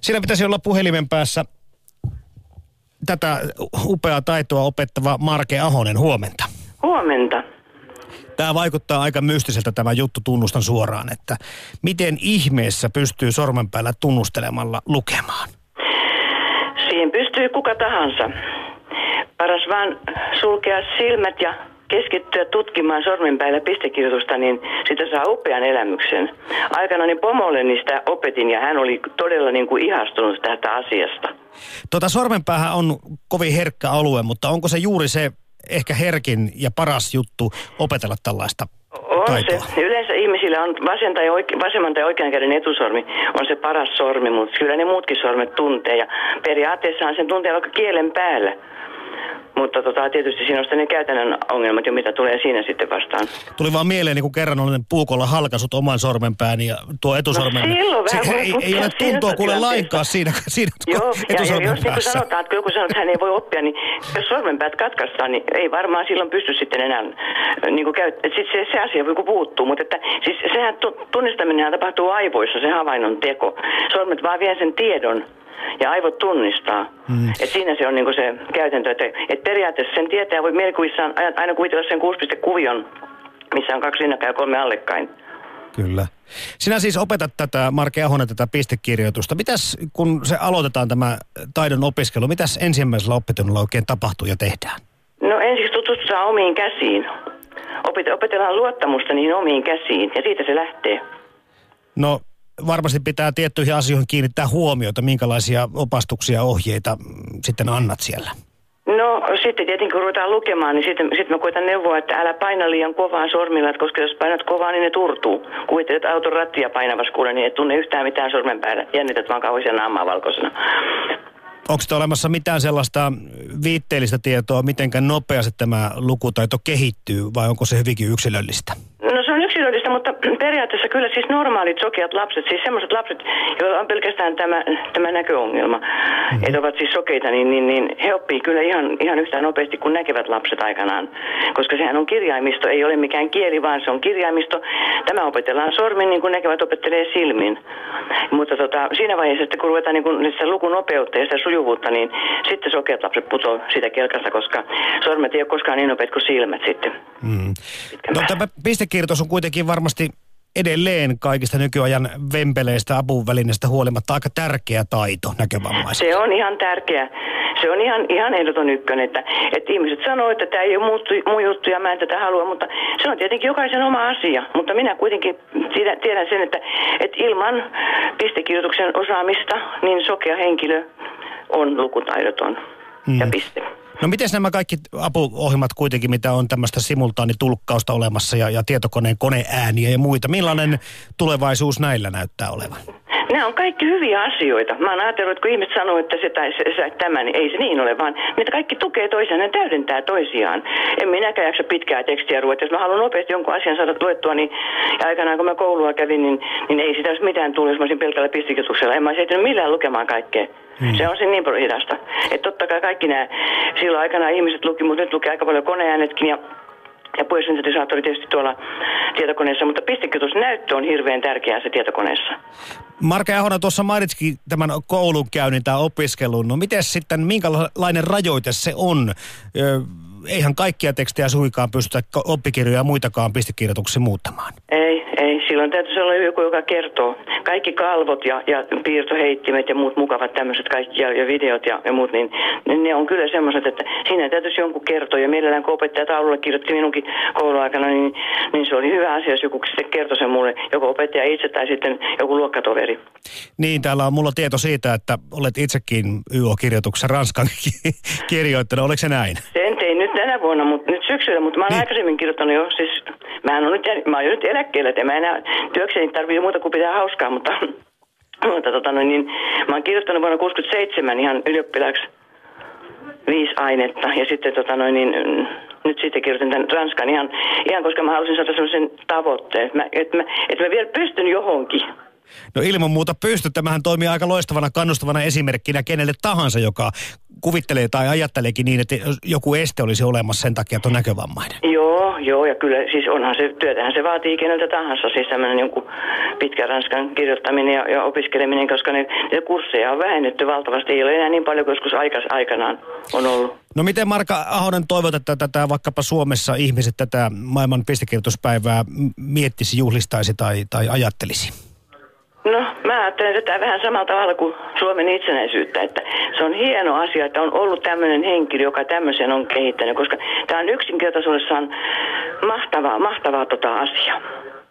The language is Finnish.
Siinä pitäisi olla puhelimen päässä tätä upeaa taitoa opettava Marke Ahonen. Huomenta. Huomenta. Tämä vaikuttaa aika mystiseltä tämä juttu, tunnustan suoraan, että miten ihmeessä pystyy sormen päällä tunnustelemalla lukemaan? Siihen pystyy kuka tahansa. Paras vaan sulkea silmät ja keskittyä tutkimaan sormen päällä pistekirjoitusta, niin sitä saa upean elämyksen. Aikanaan pomolle niin sitä opetin ja hän oli todella niin kuin ihastunut tästä asiasta. Sormenpäähän on kovin herkkä alue, mutta onko se juuri se ehkä herkin ja paras juttu opetella tällaista taitoa? Se. Yleensä ihmisillä on vasemman tai oikean käden etusormi on se paras sormi, mutta kyllä ne muutkin sormet tuntee. Ja periaatteessahan sen tuntee vaikka kielen päällä. Mutta tietysti siinä on sitten ne käytännön ongelmat jo, mitä tulee siinä sitten vastaan. Tuli vaan mieleen, kun kerran olen puukolla halkaisut oman sormenpääni ja tuo etusormen. No silloin vähän ei ole tuntua kuule lainkaan siinä joo, etusormen ja jos päässä. Sanotaan, että joku sanoo, että hän ei voi oppia, niin jos sormenpäät katkaistaan, niin ei varmaan silloin pysty sitten enää niin sitten se asia joku puuttuu. Mutta että, siis sehän tunnistaminen tapahtuu aivoissa, se havainnon teko. Sormet vaan vie sen tiedon. Ja aivot tunnistaa. Et siinä se on niinku se käytäntö, että periaatteessa sen tietää voi mielikuvissaan aina kuvitella sen 6-kuvion, missä on 2 rinnakkain ja 3 allekkain. Kyllä. Sinä siis opetat tätä, Marke Ahonen, tätä pistekirjoitusta. Mitäs, kun se aloitetaan tämä taidon opiskelu, mitäs ensimmäisellä oppitunnilla oikein tapahtuu ja tehdään? No ensiksi tutustutaan omiin käsiin. Opetellaan luottamusta niihin omiin käsiin ja siitä se lähtee. No varmasti pitää tiettyihin asioihin kiinnittää huomiota, minkälaisia opastuksia ja ohjeita sitten annat siellä. No sitten tietenkin kun ruvetaan lukemaan, niin sitten mä koitan neuvoa, että älä paina liian kovaa sormilla, koska jos painat kovaa, niin ne turtuu. Kuvittelet auton rattia painavassa kuule, niin et tunne yhtään mitään sormen päällä. Jännität vaan kauheisia naamaa valkoisena. Onko sitten olemassa mitään sellaista viitteellistä tietoa, mitenkä nopeasti tämä lukutaito kehittyy, vai onko se hyvinkin yksilöllistä? No se on yksilöllistä, mutta periaatteessa kyllä siis normaalit sokeat lapset, siis semmoiset lapset, joilla on pelkästään tämä näköongelma, että ovat siis sokeita, niin he oppii kyllä ihan yhtä nopeasti kuin näkevät lapset aikanaan. Koska sehän on kirjaimisto, ei ole mikään kieli, vaan se on kirjaimisto. Tämä opetellaan sormin, niin kuin näkevät opettelee silmin. Mutta siinä vaiheessa, että kun ruvetaan niin sitä lukunopeutta ja sitä sujuvuutta, niin sitten sokeat lapset putoo siitä kelkasta, koska sormet ei ole koskaan niin nopeat kuin silmät sitten. No, tämä pistekirjoitus on kuitenkin varmasti edelleen kaikista nykyajan vempeleistä apuvälineistä huolimatta aika tärkeä taito näkövammaisille. Se on ihan tärkeä. Se on ihan ehdoton ykkönen, että ihmiset sanoo, että tämä ei ole muu juttu ja mä en tätä halua, mutta se on tietenkin jokaisen oma asia. Mutta minä kuitenkin tiedän sen, että ilman pistekirjoituksen osaamista, niin sokea henkilö on lukutaidoton ja piste. No miten nämä kaikki apuohjelmat kuitenkin, mitä on tämmöistä simultaanitulkkausta olemassa ja tietokoneen koneääniä ja muita, millainen tulevaisuus näillä näyttää olevan? Nämä on kaikki hyviä asioita. Mä oon ajatellut, että kun ihmiset sanoo, että se tai tämä, niin ei se niin ole, vaan ne kaikki tukee toisiaan, ne täydentää toisiaan. En minäkään jaksa pitkää tekstiä ruveta. Jos mä haluan nopeasti jonkun asian saada luettua, niin aikanaan kun mä koulua kävin, niin ei sitä olisi mitään tullut, jos mä olisin pelkällä pistekirjoituksella. En mä olisi ehtinyt millään lukemaan kaikkea. Se on se niin hidasta. Että totta kai kaikki nämä, silloin aikanaan ihmiset luki, mutta nyt lukee aika paljon koneäänetkin ja puhesyntetisaattori tietysti tuolla tietokoneessa, mutta pistekirjoitusnäyttö on hirveän tärkeää se tietokoneessa. Marke Ahonen tuossa mainitsikin tämän koulunkäynnin tai opiskelun. No miten sitten, minkälainen rajoite se on? Eihän kaikkia tekstejä suinkaan pystytä oppikirjoja ja muitakaan pistekirjoituksia muuttamaan. Ei. Silloin täytyisi olla joku, joka kertoo. Kaikki kalvot ja piirtoheittimet ja muut mukavat tämmöiset kaikki ja videot ja muut, niin ne on kyllä semmoiset, että siinä täytyisi jonkun kertoa. Ja mielellään kun opettaja taululla kirjoitti minunkin kouluaikana, niin se oli hyvä asia, jos joku sitten kertoi sen mulle, joko opettaja itse tai sitten joku luokkatoveri. Niin, täällä on mulla tieto siitä, että olet itsekin YO-kirjoituksessa Ranskan kirjoittanut. Oliko se näin? Sen tein nyt tänä vuonna, mutta nyt syksyllä, mutta mä oon aikaisemmin kirjoittanut jo, siis mä oon jo nyt eläkkeellä, että mä enää työkseni tarvitse muuta kuin pitää hauskaa, mutta mä oon kirjoittanut vuonna 1967 ihan ylioppilaaksi 5 ainetta ja sitten nyt sitten kirjoitin tämän Ranskan ihan koska mä halusin saada semmoisen tavoitteen, että mä vielä pystyn johonkin. No ilman muuta pystyt. Tämähän toimii aika loistavana, kannustavana esimerkkinä kenelle tahansa, joka kuvittelee tai ajatteleekin niin, että joku este olisi olemassa sen takia, että on näkövammainen. Joo, ja kyllä siis onhan se, työtähän se vaatii keneltä tahansa, siis tämmöinen jonkun pitkän ranskan kirjoittaminen ja opiskeleminen, koska ne kursseja on vähennetty valtavasti, ei ole enää niin paljon kuin joskus aikanaan on ollut. No miten Marka Ahonen toivot, että tätä vaikkapa Suomessa ihmiset tätä maailman pistekirjoituspäivää miettisi, juhlistaisi tai ajattelisi? No, mä ajattelen tätä vähän samalla tavalla kuin Suomen itsenäisyyttä, että se on hieno asia, että on ollut tämmöinen henkilö, joka tämmöisen on kehittänyt, koska tämä on yksinkertaisuudessaan mahtavaa asia.